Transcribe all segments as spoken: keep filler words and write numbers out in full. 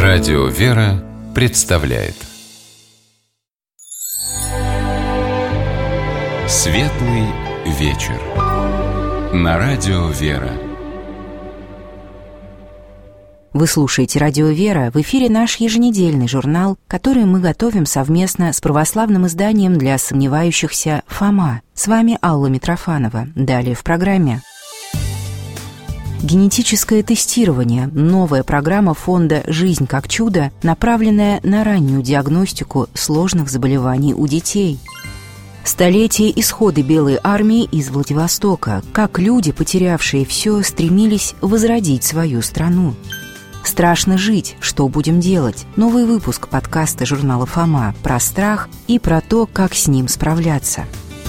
Радио «Вера» представляет Светлый вечер на Радио «Вера». Вы слушаете «Радио Вера», в эфире наш еженедельный журнал, который мы готовим совместно с православным изданием для сомневающихся «Фома». С вами Алла Митрофанова. Далее в программе. Генетическое тестирование – новая программа фонда «Жизнь как чудо», направленная на раннюю диагностику сложных заболеваний у детей. Столетие исхода Белой армии из Владивостока. Как люди, потерявшие все, стремились возродить свою страну. Страшно жить. Что будем делать? Новый выпуск подкаста журнала «Фома» про страх и про то, как с ним справляться.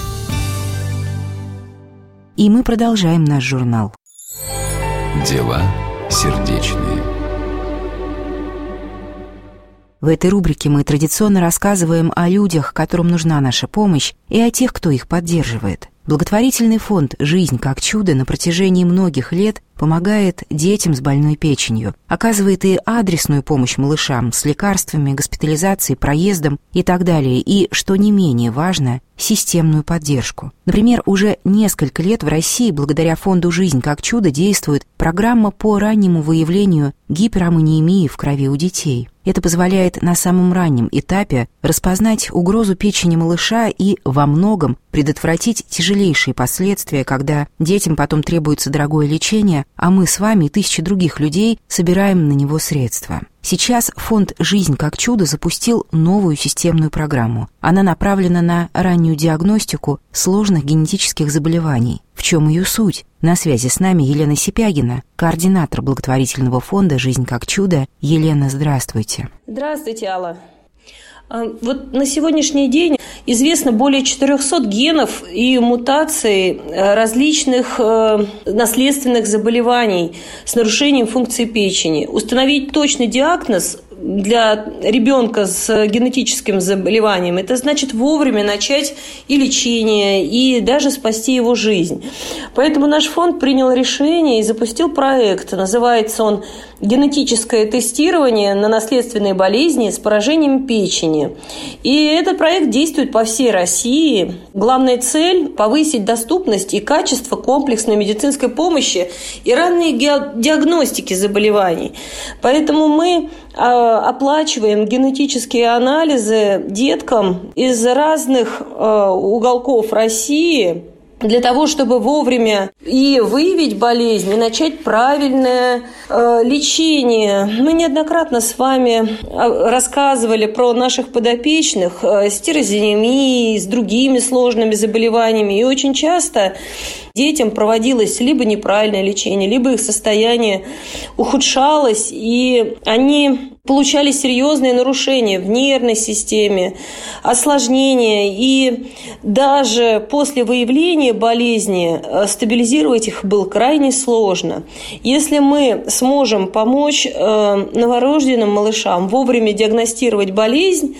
И мы продолжаем наш журнал. Дела сердечные. В этой рубрике мы традиционно рассказываем о людях, которым нужна наша помощь, и о тех, кто их поддерживает. Благотворительный фонд «Жизнь как чудо» на протяжении многих лет помогает детям с больной печенью, оказывает и адресную помощь малышам с лекарствами, госпитализацией, проездом и так далее, и, что не менее важно, системную поддержку. Например, уже несколько лет в России благодаря фонду «Жизнь как чудо» действует программа по раннему выявлению гипераммониемии в крови у детей. Это позволяет на самом раннем этапе распознать угрозу печени малыша и во многом предотвратить тяжелейшие последствия, когда детям потом требуется дорогое лечение, а мы с вами и тысячи других людей собираем на него средства. Сейчас фонд «Жизнь как чудо» запустил новую системную программу. Она направлена на раннюю диагностику сложных генетических заболеваний. В чем ее суть? На связи с нами Елена Сипягина, координатор благотворительного фонда «Жизнь как чудо». Елена, здравствуйте. Здравствуйте, Алла. Вот на сегодняшний день известно более четырехсот генов и мутаций различных наследственных заболеваний с нарушением функции печени. Установить точный диагноз для ребенка с генетическим заболеванием, это значит вовремя начать и лечение, и даже спасти его жизнь. Поэтому наш фонд принял решение и запустил проект. Называется он «Генетическое тестирование на наследственные болезни с поражением печени». И этот проект действует по всей России. Главная цель – повысить доступность и качество комплексной медицинской помощи и ранней диагностики заболеваний. Поэтому мы оплачиваем генетические анализы деткам из разных уголков России для того, чтобы вовремя и выявить болезнь, и начать правильное э, лечение. Мы неоднократно с вами рассказывали про наших подопечных э, с тирозинемией, с другими сложными заболеваниями. И очень часто детям проводилось либо неправильное лечение, либо их состояние ухудшалось, и они получали серьезные нарушения в нервной системе, осложнения, и даже после выявления болезни стабилизировать их было крайне сложно. Если мы сможем помочь новорожденным малышам вовремя диагностировать болезнь,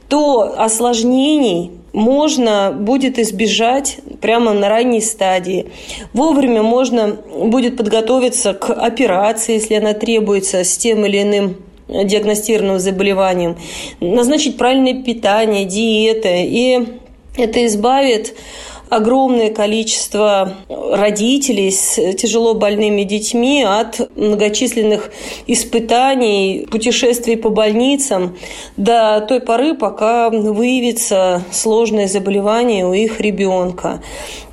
то осложнений можно будет избежать прямо на ранней стадии. Вовремя можно будет подготовиться к операции, если она требуется, с тем или иным диагностированным заболеванием, назначить правильное питание, диета, и это избавит огромное количество родителей с тяжело больными детьми от многочисленных испытаний, путешествий по больницам до той поры, пока выявится сложное заболевание у их ребенка.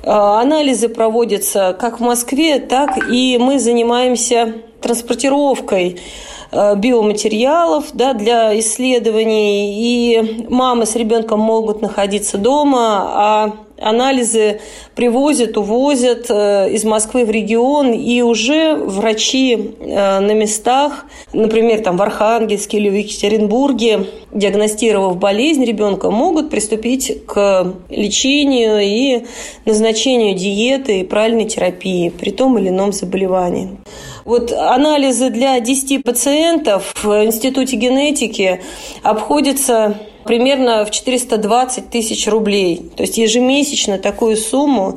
Анализы проводятся как в Москве, так и мы занимаемся транспортировкой биоматериалов, да, для исследований, и мамы с ребенком могут находиться дома, а анализы привозят, увозят из Москвы в регион, и уже врачи на местах, например, там в Архангельске или в Екатеринбурге, диагностировав болезнь ребенка, могут приступить к лечению и назначению диеты и правильной терапии при том или ином заболевании. Вот анализы для десяти пациентов в Институте генетики обходятся примерно в четыреста двадцать тысяч рублей. То есть ежемесячно такую сумму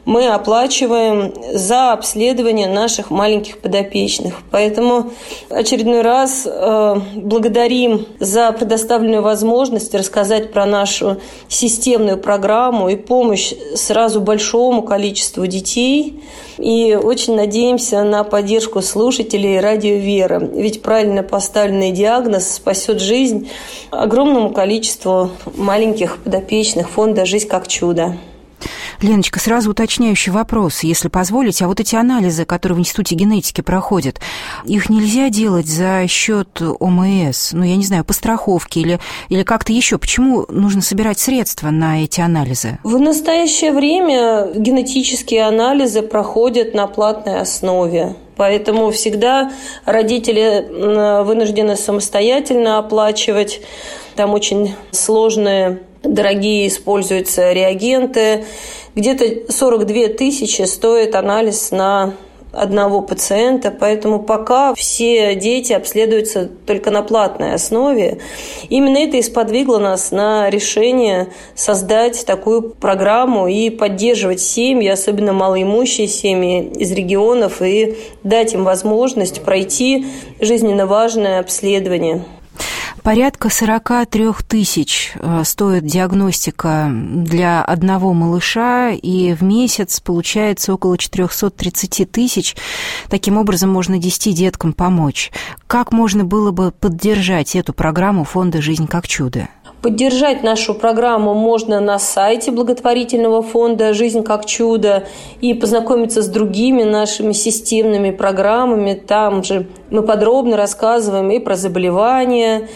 мы оплачиваем за обследование наших маленьких подопечных. Поэтому очередной раз э, благодарим за предоставленную возможность рассказать про нашу системную программу и помощь сразу большому количеству детей. И очень надеемся на поддержку слушателей радио «Вера». Ведь правильно поставленный диагноз спасет жизнь огромному количеству маленьких подопечных фонда «Жизнь как чудо». Леночка, сразу уточняющий вопрос, если позволите. А вот эти анализы, которые в Институте генетики проходят, их нельзя делать за счет ОМС? Ну, я не знаю, по страховке или, или как-то еще? Почему нужно собирать средства на эти анализы? В настоящее время генетические анализы проходят на платной основе. Поэтому всегда родители вынуждены самостоятельно оплачивать. Там очень сложные, дорогие используются реагенты. Где-то сорок две тысячи стоит анализ на одного пациента, поэтому пока все дети обследуются только на платной основе. Именно это и сподвигло нас на решение создать такую программу и поддерживать семьи, особенно малоимущие семьи из регионов, и дать им возможность пройти жизненно важное обследование. Порядка сорок три тысяч стоит диагностика для одного малыша, и в месяц получается около четыреста тридцать тысяч. Таким образом, можно десяти деткам помочь. Как можно было бы поддержать эту программу фонда «Жизнь как чудо»? Поддержать нашу программу можно на сайте благотворительного фонда «Жизнь как чудо» и познакомиться с другими нашими системными программами. Там же мы подробно рассказываем и про заболевания,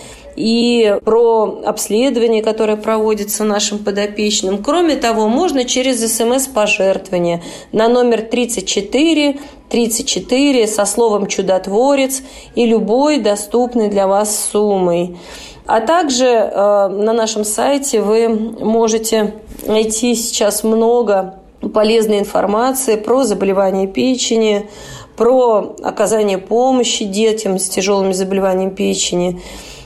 и про обследования, которые проводятся нашим подопечным. Кроме того, можно через СМС-пожертвование на номер тридцать четыре тридцать четыре со словом «Чудотворец» и любой доступной для вас суммой. А также э, на нашем сайте вы можете найти сейчас много полезной информации про заболевания печени, про оказание помощи детям с тяжелыми заболеваниями печени.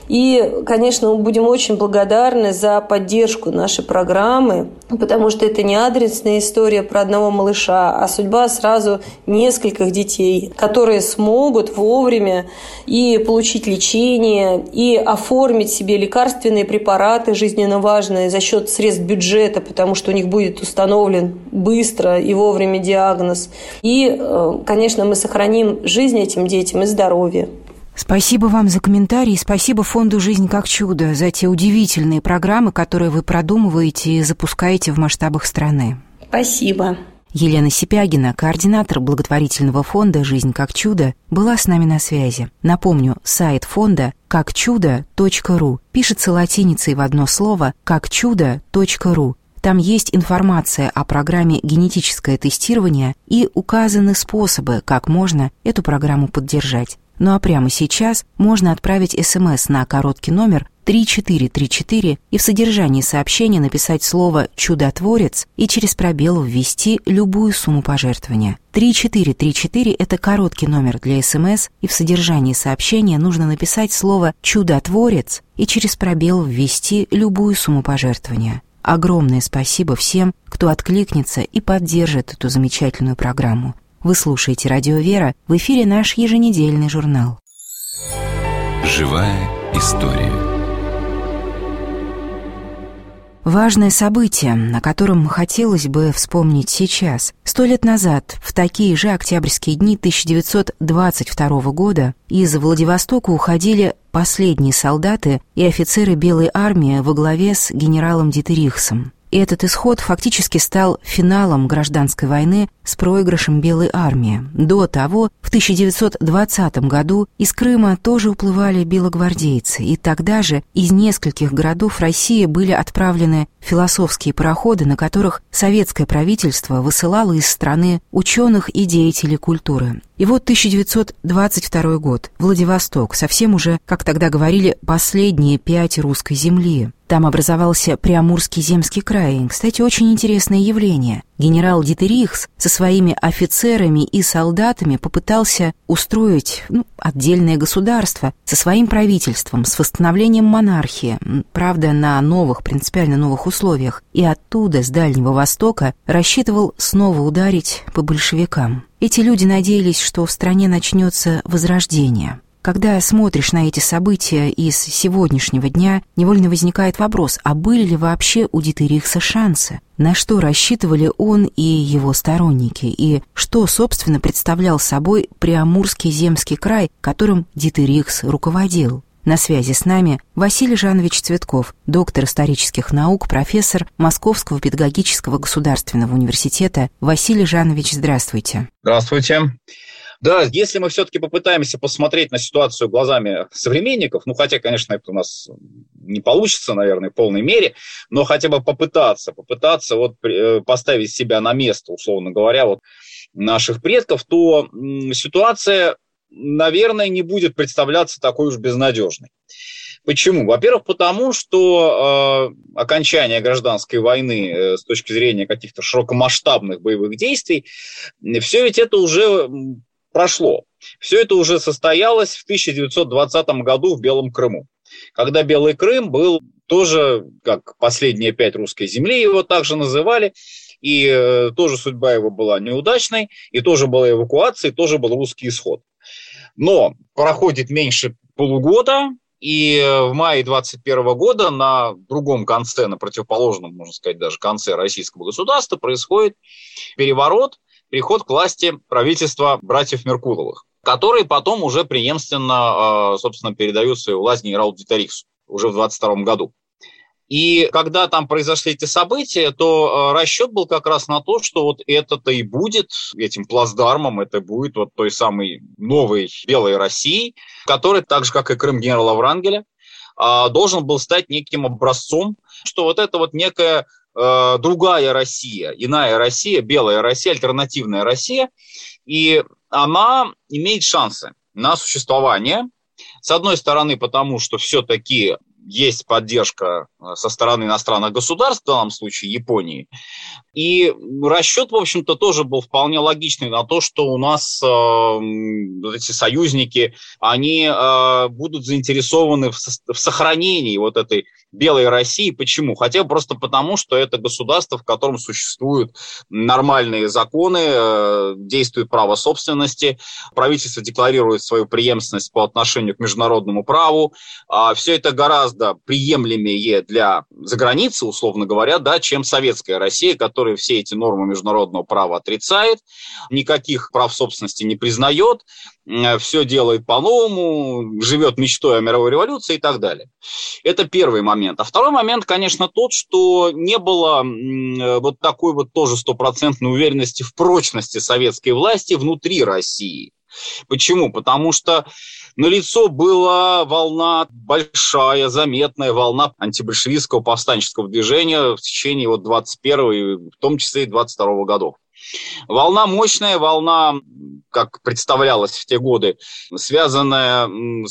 И, конечно, мы будем очень благодарны за поддержку нашей программы, потому что это не адресная история про одного малыша, а судьба сразу нескольких детей, которые смогут вовремя и получить лечение, и оформить себе лекарственные препараты жизненно важные за счет средств бюджета, потому что у них будет установлен быстро и вовремя диагноз. И, конечно, мы сохраним жизнь этим детям и здоровье. Спасибо вам за комментарии, спасибо фонду «Жизнь как чудо» за те удивительные программы, которые вы продумываете и запускаете в масштабах страны. Спасибо. Елена Сипягина, координатор благотворительного фонда «Жизнь как чудо», была с нами на связи. Напомню, сайт фонда как чудо точка ру пишется латиницей в одно слово как чудо точка ру. Там есть информация о программе «Генетическое тестирование» и указаны способы, как можно эту программу поддержать. Ну а прямо сейчас можно отправить СМС на короткий номер три четыре три четыре и в содержании сообщения написать слово «Чудотворец» и через пробел ввести любую сумму пожертвования. три четыре три четыре – это короткий номер для СМС, и в содержании сообщения нужно написать слово «Чудотворец» и через пробел ввести любую сумму пожертвования. Огромное спасибо всем, кто откликнется и поддержит эту замечательную программу. Вы слушаете «Радио Вера», в эфире наш еженедельный журнал. Живая история. Важное событие, о котором хотелось бы вспомнить сейчас. Сто лет назад, в такие же октябрьские дни тысяча девятьсот двадцать второго года, из Владивостока уходили последние солдаты и офицеры Белой армии во главе с генералом Дитерихсом. И этот исход фактически стал финалом гражданской войны с проигрышем Белой армии. До того, в тысяча девятьсот двадцатом году, из Крыма тоже уплывали белогвардейцы, и тогда же из нескольких городов России были отправлены философские пароходы, на которых советское правительство высылало из страны ученых и деятелей культуры. И вот тысяча девятьсот двадцать второй год. Владивосток. Совсем уже, как тогда говорили, последние пять русской земли. Там образовался Приамурский земский край. Кстати, очень интересное явление. Генерал Дитерихс со своими офицерами и солдатами попытался устроить ну, отдельное государство со своим правительством, с восстановлением монархии, правда, на новых, принципиально новых условиях. И оттуда, с Дальнего Востока, рассчитывал снова ударить по большевикам. Эти люди надеялись, что в стране начнется возрождение. Когда смотришь на эти события из сегодняшнего дня, невольно возникает вопрос, а были ли вообще у Дитерихса шансы? На что рассчитывали он и его сторонники? И что, собственно, представлял собой Приамурский земский край, которым Дитерихс руководил? На связи с нами Василий Жанович Цветков, доктор исторических наук, профессор Московского педагогического государственного университета. Василий Жанович, здравствуйте. Здравствуйте. Да, если мы все-таки попытаемся посмотреть на ситуацию глазами современников, ну, хотя, конечно, это у нас не получится, наверное, в полной мере, но хотя бы попытаться, попытаться вот поставить себя на место, условно говоря, вот наших предков, то ситуация, наверное, не будет представляться такой уж безнадежной. Почему? Во-первых, потому что э, окончание гражданской войны э, с точки зрения каких-то широкомасштабных боевых действий, все ведь это уже прошло. Все это уже состоялось в тысяча девятьсот двадцатом году в Белом Крыму, когда Белый Крым был тоже, как последние пять русской земли, его также называли, и э, тоже судьба его была неудачной, и тоже была эвакуация, и тоже был русский исход. Но проходит меньше полугода, и в мае двадцать первого года на другом конце, на противоположном, можно сказать, даже конце российского государства происходит переворот, приход к власти правительства братьев Меркуловых, которые потом уже преемственно, собственно, передают свою власть генералу Дитерихсу уже в двадцать втором году. И когда там произошли эти события, то расчет был как раз на то, что вот это-то и будет этим плацдармом, это будет вот той самой новой белой России, которая, так же, как и Крым генерала Врангеля, должен был стать неким образцом, что вот это вот некая э, другая Россия, иная Россия, белая Россия, альтернативная Россия, и она имеет шансы на существование. С одной стороны, потому что все-таки есть поддержка со стороны иностранных государств, в данном случае Японии. И расчет, в общем-то, тоже был вполне логичный на то, что у нас э, вот эти союзники, они э, будут заинтересованы в, в сохранении вот этой белой России. Почему? Хотя бы просто потому, что это государство, в котором существуют нормальные законы, э, действует право собственности, правительство декларирует свою преемственность по отношению к международному праву. Э, все это гораздо приемлемее для заграницы, условно говоря, да, чем советская Россия, которая все эти нормы международного права отрицает, никаких прав собственности не признает, все делает по-новому, живет мечтой о мировой революции и так далее. Это первый момент. А второй момент, конечно, тот, что не было вот такой вот тоже стопроцентной уверенности в прочности советской власти внутри России. Почему? Потому что налицо была волна, большая, заметная волна антибольшевистского повстанческого движения в течение вот двадцать первого и в том числе и двадцать второго годов. Волна мощная, волна, как представлялось в те годы, связанная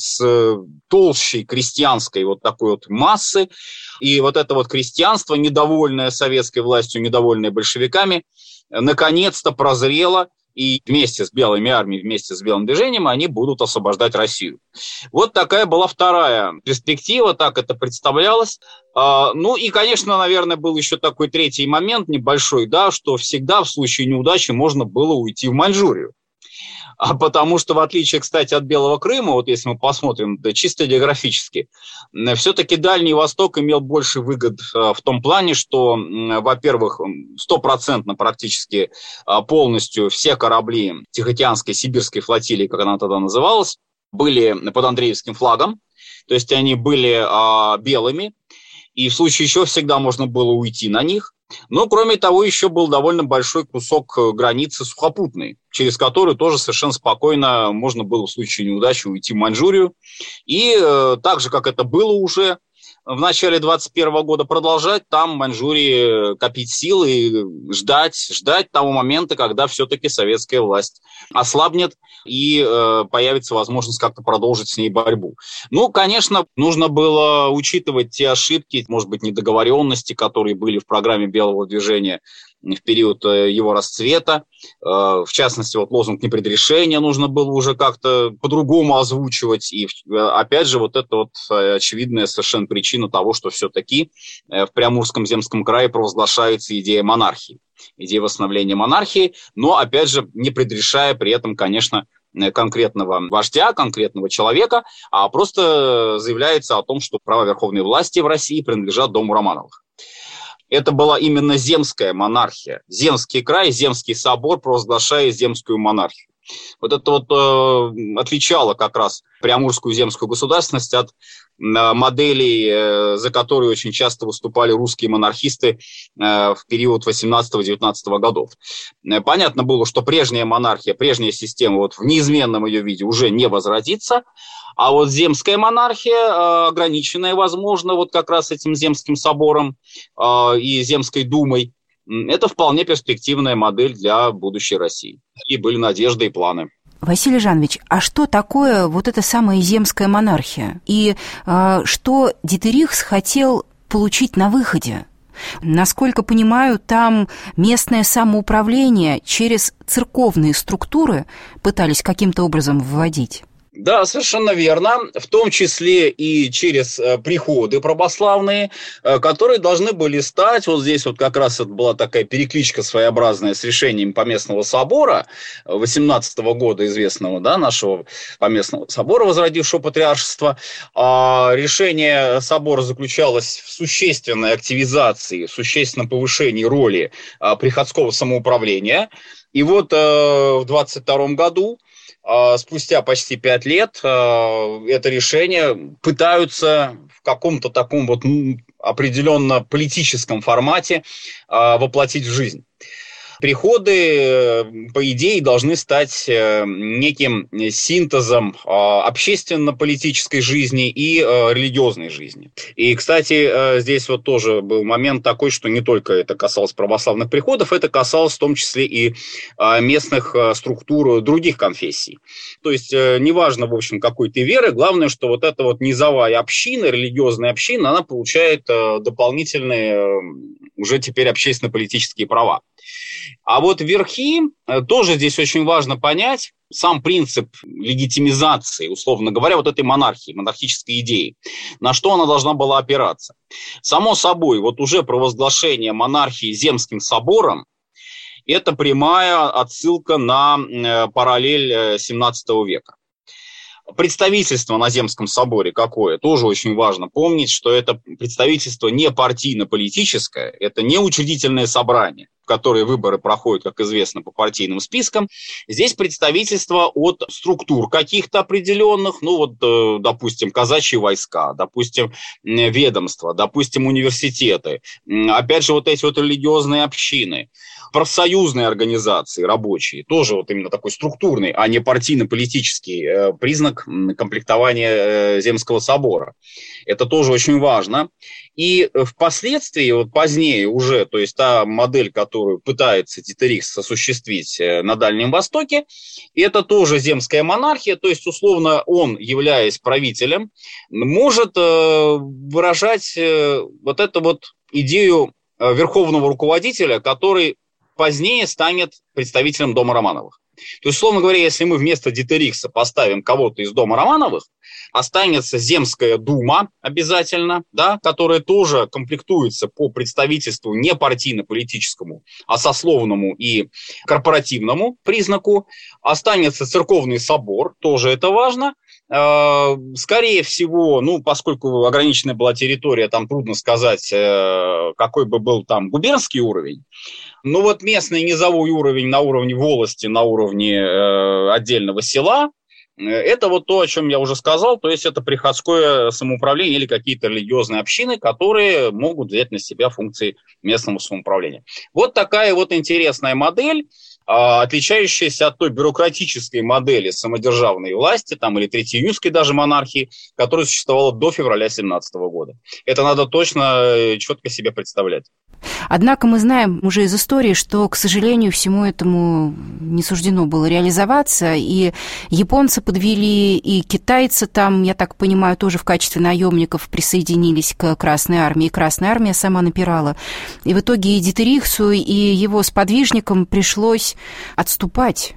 с толщей крестьянской вот такой вот массы. И вот это вот крестьянство, недовольное советской властью, недовольное большевиками, наконец-то прозрело. И вместе с белыми армией, вместе с белым движением они будут освобождать Россию. Вот такая была вторая перспектива, так это представлялось. Ну и, конечно, наверное, был еще такой третий момент небольшой, да, что всегда в случае неудачи можно было уйти в Маньчжурию. А потому что, в отличие, кстати, от Белого Крыма, вот если мы посмотрим да, чисто географически, все-таки Дальний Восток имел больше выгод в том плане, что, во-первых, стопроцентно практически полностью все корабли Тихоокеанской сибирской флотилии, как она тогда называлась, были под Андреевским флагом, то есть они были а, белыми, и в случае еще всегда можно было уйти на них. Но, кроме того, еще был довольно большой кусок границы сухопутной, через который тоже совершенно спокойно можно было в случае неудачи уйти в Маньчжурию. И э, так же, как это было уже, в начале двадцать первого года продолжать там, в Маньчжурии, копить силы и ждать, ждать того момента, когда все-таки советская власть ослабнет и э, появится возможность как-то продолжить с ней борьбу. Ну, конечно, нужно было учитывать те ошибки, может быть, недоговоренности, которые были в программе Белого движения в период его расцвета. В частности, вот лозунг непредрешения нужно было уже как-то по-другому озвучивать. И опять же, вот это вот очевидная совершенно причина того, что все-таки в Приамурском земском крае провозглашается идея монархии, идея восстановления монархии, но, опять же, не предрешая при этом, конечно, конкретного вождя, конкретного человека, а просто заявляется о том, что права верховной власти в России принадлежат дому Романовых. Это была именно земская монархия. Земский край, Земский собор провозглашает земскую монархию. Вот это вот э, отличало как раз Приамурскую земскую государственность от э, моделей, э, за которые очень часто выступали русские монархисты э, в период восемнадцатого-девятнадцатого годов. Э, понятно было, что прежняя монархия, прежняя система вот в неизменном ее виде уже не возродится, а вот земская монархия, э, ограниченная, возможно, вот как раз этим Земским собором э, и Земской думой, это вполне перспективная модель для будущей России. И были надежды и планы. Василий Жанович, а что такое вот эта самая земская монархия? И э, что Дитерихс хотел получить на выходе? Насколько понимаю, там местное самоуправление через церковные структуры пытались каким-то образом вводить. Да, совершенно верно, в том числе и через э, приходы православные, э, которые должны были стать, вот здесь вот как раз это была такая перекличка своеобразная с решением Поместного собора восемнадцатого года, известного, да, нашего Поместного собора, возродившего патриаршество. А решение собора заключалось в существенной активизации, в существенном повышении роли э, приходского самоуправления. И вот э, в двадцать втором году, спустя почти пять лет, это решение пытаются в каком-то таком вот определенно политическом формате воплотить в жизнь. Приходы, по идее, должны стать неким синтезом общественно-политической жизни и религиозной жизни. И, кстати, здесь вот тоже был момент такой, что не только это касалось православных приходов, это касалось в том числе и местных структур других конфессий. То есть, неважно, в общем, какой ты веры, главное, что вот эта вот низовая община, религиозная община, она получает дополнительные уже теперь общественно-политические права. А вот верхи, тоже здесь очень важно понять сам принцип легитимизации, условно говоря, вот этой монархии, монархической идеи, на что она должна была опираться. Само собой, вот уже провозглашение монархии Земским собором – это прямая отсылка на параллель семнадцатого века. Представительство на Земском соборе какое? Тоже очень важно помнить, что это представительство не партийно-политическое, это не учредительное собрание, в которое выборы проходят, как известно, по партийным спискам. Здесь представительство от структур каких-то определенных, ну вот, допустим, казачьи войска, допустим, ведомства, допустим, университеты, опять же, вот эти вот религиозные общины, профсоюзные организации, рабочие, тоже вот именно такой структурный, а не партийно-политический признак комплектования Земского собора. Это тоже очень важно. И впоследствии, вот позднее уже, то есть та модель, которую пытается Дитерихс осуществить на Дальнем Востоке, это тоже земская монархия, то есть, условно, он, являясь правителем, может выражать вот эту вот идею верховного руководителя, который позднее станет представителем дома Романовых. То есть, условно говоря, если мы вместо Дитерихса поставим кого-то из дома Романовых, останется Земская дума обязательно, да, которая тоже комплектуется по представительству не партийно-политическому, а сословному и корпоративному признаку. Останется церковный собор, тоже это важно. Скорее всего, ну, поскольку ограниченная была территория, там трудно сказать, какой бы был там губернский уровень. Но вот местный низовой уровень на уровне волости, на уровне э, отдельного села, это вот то, о чем я уже сказал, то есть это приходское самоуправление или какие-то религиозные общины, которые могут взять на себя функции местного самоуправления. Вот такая вот интересная модель. отличающаяся от той бюрократической модели самодержавной власти, там, или третьеиюньской даже монархии, которая существовала до февраля семнадцатого года. Это надо точно, четко себе представлять. Однако мы знаем уже из истории, что, к сожалению, всему этому не суждено было реализоваться, и японцы подвели, и китайцы там, я так понимаю, тоже в качестве наемников присоединились к Красной армии, и Красная армия сама напирала. И в итоге и Дитерихсу, и его сподвижникам пришлось отступать.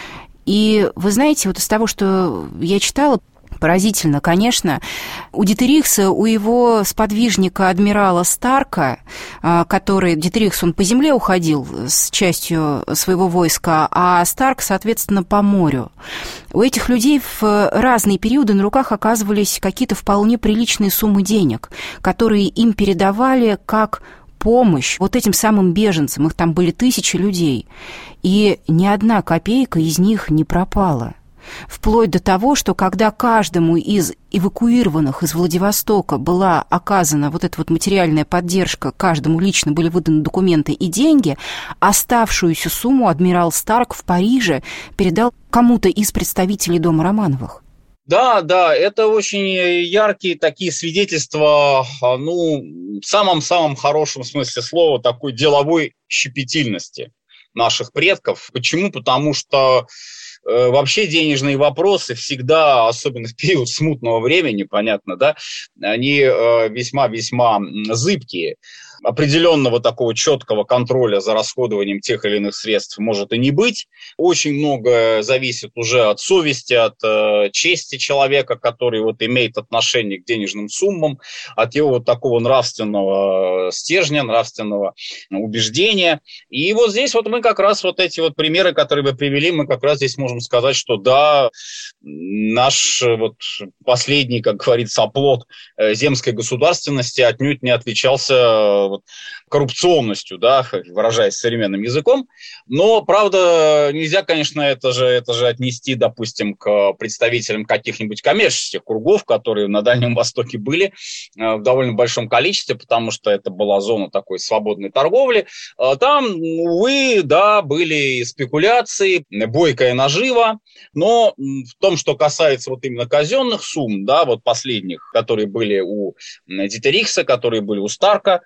И вы знаете, вот из того, что я читала, поразительно, конечно. У Дитерихса, у его сподвижника адмирала Старка, который, Дитерихс, он по земле уходил с частью своего войска, а Старк, соответственно, по морю. У этих людей в разные периоды на руках оказывались какие-то вполне приличные суммы денег, которые им передавали как помощь вот этим самым беженцам. Их там были тысячи людей, и ни одна копейка из них не пропала. Вплоть до того, что когда каждому из эвакуированных из Владивостока была оказана вот эта вот материальная поддержка, каждому лично были выданы документы и деньги, оставшуюся сумму адмирал Старк в Париже передал кому-то из представителей дома Романовых. Да, да, это очень яркие такие свидетельства, ну, в самом-самом хорошем смысле слова, такой деловой щепетильности наших предков. Почему? Потому что вообще денежные вопросы всегда, особенно в период смутного времени, понятно, да, они весьма-весьма зыбкие. Определенного такого четкого контроля за расходованием тех или иных средств может и не быть. Очень многое зависит уже от совести, от э, чести человека, который вот имеет отношение к денежным суммам, от его вот такого нравственного стержня, нравственного убеждения. И вот здесь вот мы как раз вот эти вот примеры, которые вы привели, мы как раз здесь можем сказать, что да, наш вот последний, как говорится, оплот земской государственности отнюдь не отличался вот коррупционностью, да, выражаясь современным языком. Но, правда, нельзя, конечно, это же, это же отнести, допустим, к представителям каких-нибудь коммерческих кругов, которые на Дальнем Востоке были в довольно большом количестве, потому что это была зона такой свободной торговли. Там, увы, да, были спекуляции, бойкая нажива, но в том, что касается вот именно казенных сумм, да, вот последних, которые были у Дитерихса, которые были у Старка,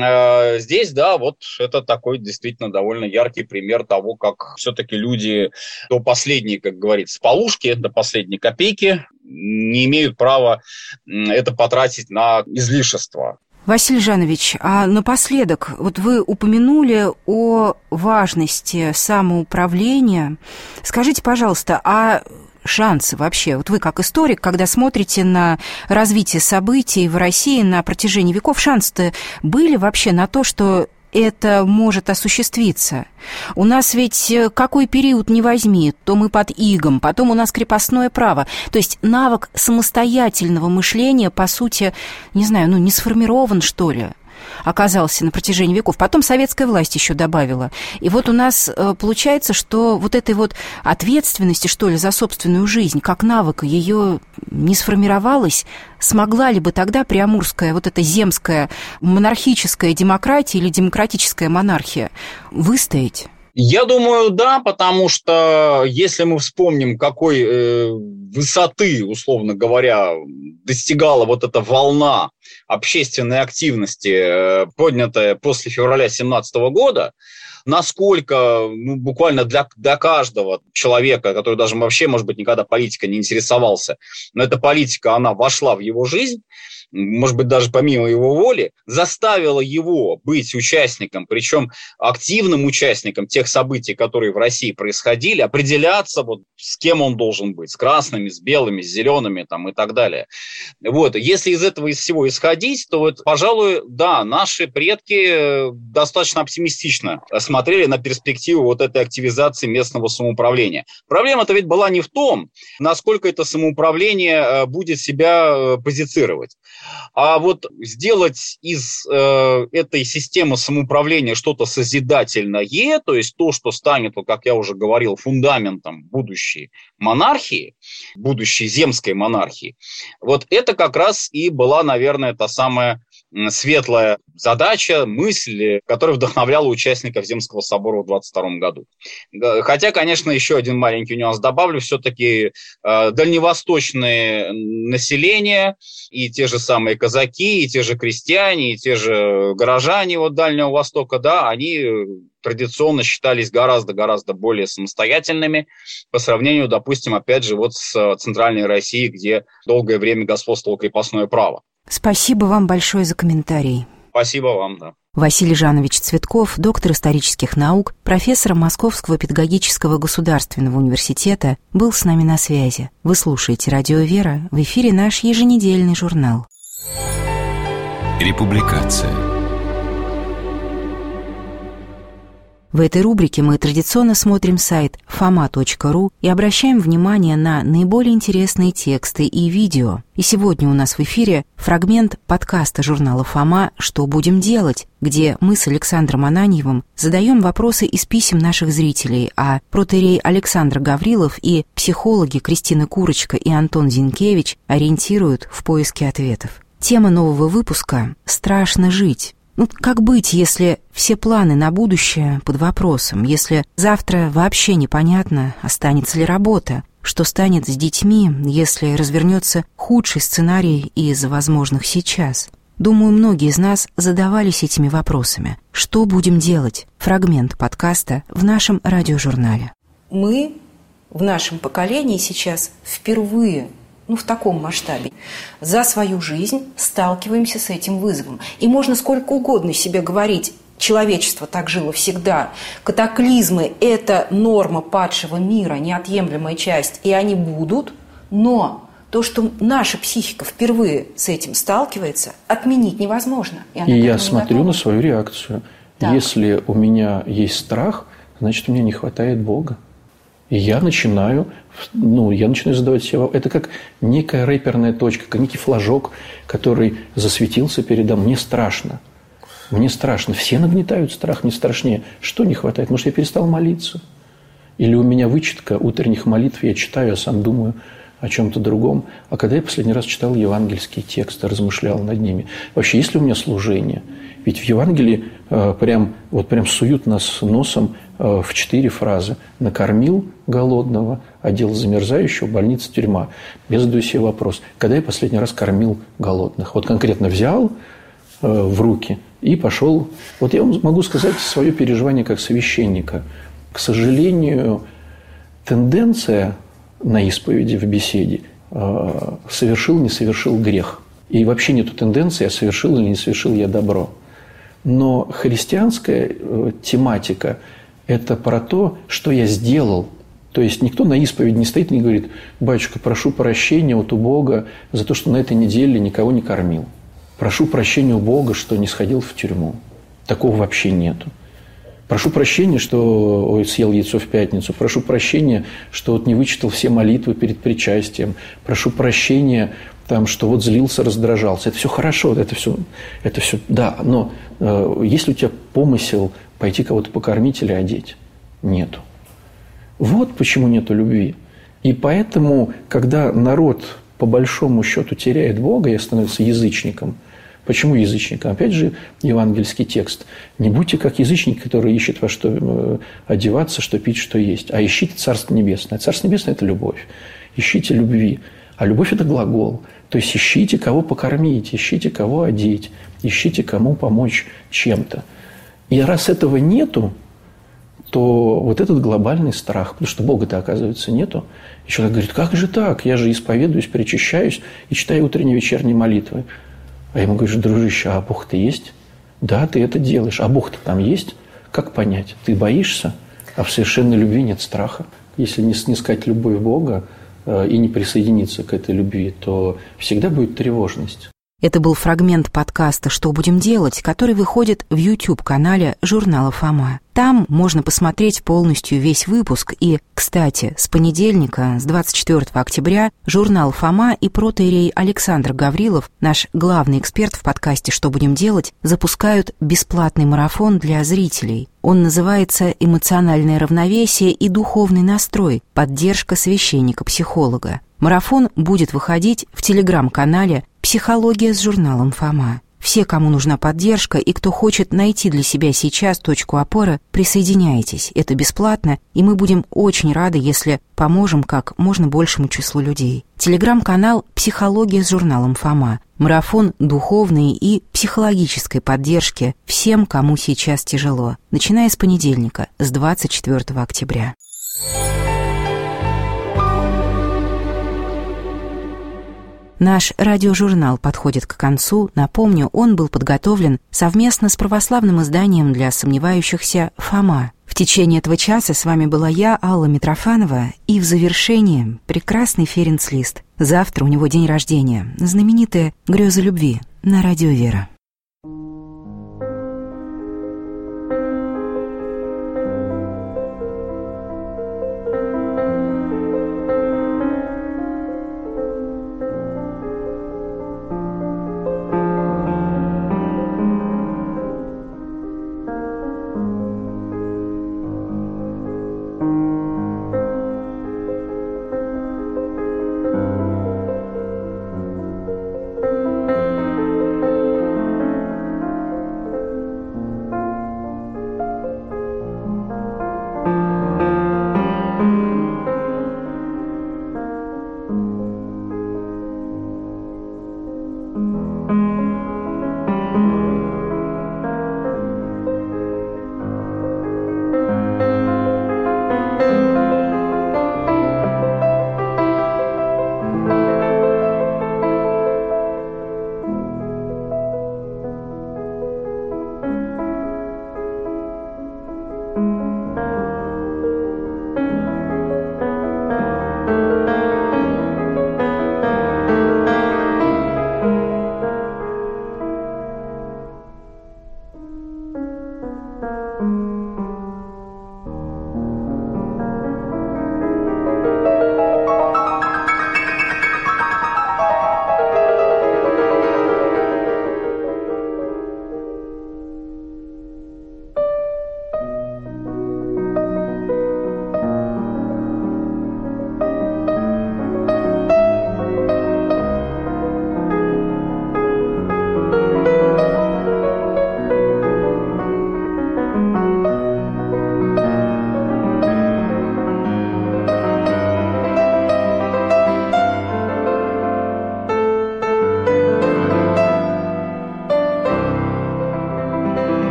здесь, да, вот это такой действительно довольно яркий пример того, как все-таки люди до последней, как говорится, полушки, до последней копейки не имеют права это потратить на излишество. Василий Жанович, а напоследок, вот вы упомянули о важности самоуправления. Скажите, пожалуйста, а шансы вообще? Вот вы как историк, когда смотрите на развитие событий в России на протяжении веков, шансы-то были вообще на то, что это может осуществиться? У нас ведь какой период не возьми, то мы под игом, потом у нас крепостное право. То есть навык самостоятельного мышления, по сути, не знаю, ну не сформирован, что ли, оказался на протяжении веков. Потом советская власть еще добавила. И вот у нас получается, что вот этой вот ответственности, что ли, за собственную жизнь, как навыка, ее не сформировалось. Смогла ли бы тогда приамурская, вот эта земская монархическая демократия или демократическая монархия выстоять? Я думаю, да, потому что если мы вспомним, какой э, высоты, условно говоря, достигала вот эта волна общественной активности, э, поднятая после февраля семнадцатого года, насколько, ну, буквально для, для каждого человека, который даже вообще, может быть, никогда политикой не интересовался, но эта политика, она вошла в его жизнь, может быть, даже помимо его воли, заставила его быть участником, причем активным участником тех событий, которые в России происходили, определяться, вот, с кем он должен быть, с красными, с белыми, с зелеными там, и так далее. Вот. Если из этого из всего исходить, то, вот, пожалуй, да, наши предки достаточно оптимистично смотрели на перспективу вот этой активизации местного самоуправления. Проблема-то ведь была не в том, насколько это самоуправление будет себя позицировать. А вот сделать из э, этой системы самоуправления что-то созидательное, то есть то, что станет, как я уже говорил, фундаментом будущей монархии, будущей земской монархии, вот это как раз и была, наверное, та самая светлая задача, мысль, которая вдохновляла участников Земского собора в двадцать втором году. Хотя, конечно, еще один маленький нюанс добавлю, все-таки э, дальневосточное население, и те же самые казаки, и те же крестьяне, и те же горожане вот Дальнего Востока, да, они традиционно считались гораздо-гораздо более самостоятельными по сравнению, допустим, опять же, вот с Центральной Россией, где долгое время господствовало крепостное право. Спасибо вам большое за комментарий. Спасибо вам, да. Василий Жанович Цветков, доктор исторических наук, профессор Московского педагогического государственного университета, был с нами на связи. Вы слушаете «Радио Вера», в эфире наш еженедельный журнал. Републикация. В этой рубрике мы традиционно смотрим сайт фома точка ру и обращаем внимание на наиболее интересные тексты и видео. И сегодня у нас в эфире фрагмент подкаста журнала «Фома. Что будем делать?», где мы с Александром Ананьевым задаем вопросы из писем наших зрителей, а протоиерей Александр Гаврилов и психологи Кристина Курочка и Антон Зинкевич ориентируют в поиске ответов. Тема нового выпуска «Страшно жить». Ну, как быть, если все планы на будущее под вопросом, если завтра вообще непонятно, останется ли работа, что станет с детьми, если развернется худший сценарий из возможных сейчас? Думаю, многие из нас задавались этими вопросами. Что будем делать? Фрагмент подкаста в нашем радиожурнале. Мы в нашем поколении сейчас впервые, ну, в таком масштабе, за свою жизнь сталкиваемся с этим вызовом. И можно сколько угодно себе говорить, человечество так жило всегда, катаклизмы – это норма падшего мира, неотъемлемая часть, и они будут, но то, что наша психика впервые с этим сталкивается, отменить невозможно. И, и я смотрю готова. на свою реакцию. Так. Если у меня есть страх, значит, у меня не хватает Бога. И я начинаю, ну, я начинаю задавать себе вопросы. Это как некая рэперная точка, как некий флажок, который засветился передо мной. Мне страшно. Мне страшно. Все нагнетают страх, мне страшнее. Что не хватает? Может, я перестал молиться? Или у меня вычетка утренних молитв, я читаю, а сам думаю о чем-то другом. А когда я последний раз читал евангельские тексты, размышлял над ними? Вообще, есть ли у меня служение? Ведь в Евангелии э, прям, вот прям суют нас носом э, в четыре фразы. Накормил голодного, одел замерзающего, больница, тюрьма. Я задаю себе вопрос, когда я последний раз кормил голодных? Вот конкретно взял э, в руки и пошел. Вот я вам могу сказать свое переживание как священника. К сожалению, тенденция на исповеди, в беседе э, совершил, не совершил грех. И вообще нету тенденции, а совершил или не совершил я добро. Но христианская э, тематика – это про то, что я сделал. То есть никто на исповеди не стоит и не говорит: «Батюшка, прошу прощения вот у Бога за то, что на этой неделе никого не кормил. Прошу прощения у Бога, что не сходил в тюрьму». Такого вообще нету. Прошу прощения, что ой, съел яйцо в пятницу. Прошу прощения, что вот не вычитал все молитвы перед причастием. Прошу прощения, там, что вот злился, раздражался. Это все хорошо, это все, это все, да. Но э, есть ли у тебя помысел пойти кого-то покормить или одеть? Нету. Вот почему нету любви. И поэтому, когда народ по большому счету теряет Бога и становится язычником. Почему язычником? Опять же, евангельский текст. Не будьте как язычники, которые ищут во что одеваться, что пить, что есть. А ищите Царство Небесное. Царство Небесное – это любовь. Ищите любви. А любовь – это глагол. То есть ищите, кого покормить, ищите, кого одеть, ищите, кому помочь чем-то. И раз этого нету, то вот этот глобальный страх, потому что Бога-то, оказывается, нету. И человек говорит: как же так? Я же исповедуюсь, причащаюсь и читаю утренние и вечерние молитвы. А ему говоришь: дружище, а Бог-то есть? Да, ты это делаешь. А Бог-то там есть? Как понять? Ты боишься, а в совершенной любви нет страха. Если не снискать любовь Бога э, и не присоединиться к этой любви, то всегда будет тревожность. Это был фрагмент подкаста «Что будем делать?», который выходит в YouTube-канале журнала «Фома». Там можно посмотреть полностью весь выпуск. И, кстати, с понедельника, с двадцать четвёртого октября, журнал «Фома» и протоиерей Александр Гаврилов, наш главный эксперт в подкасте «Что будем делать?», запускают бесплатный марафон для зрителей. Он называется «Эмоциональное равновесие и духовный настрой. Поддержка священника-психолога». Марафон будет выходить в телеграм-канале «Психология с журналом «Фома». Все, кому нужна поддержка и кто хочет найти для себя сейчас точку опоры, присоединяйтесь. Это бесплатно, и мы будем очень рады, если поможем как можно большему числу людей. Телеграм-канал «Психология» с журналом «Фома». Марафон духовной и психологической поддержки всем, кому сейчас тяжело. Начиная с понедельника, с двадцать четвёртого октября. Наш радиожурнал подходит к концу. Напомню, он был подготовлен совместно с православным изданием для сомневающихся «Фома». В течение этого часа с вами была я, Алла Митрофанова, и в завершении прекрасный Ференц Лист. Завтра у него день рождения, знаменитая «Грезы любви» на радио «Вера».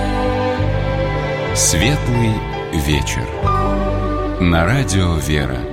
Светлый вечер. На радио «Вера».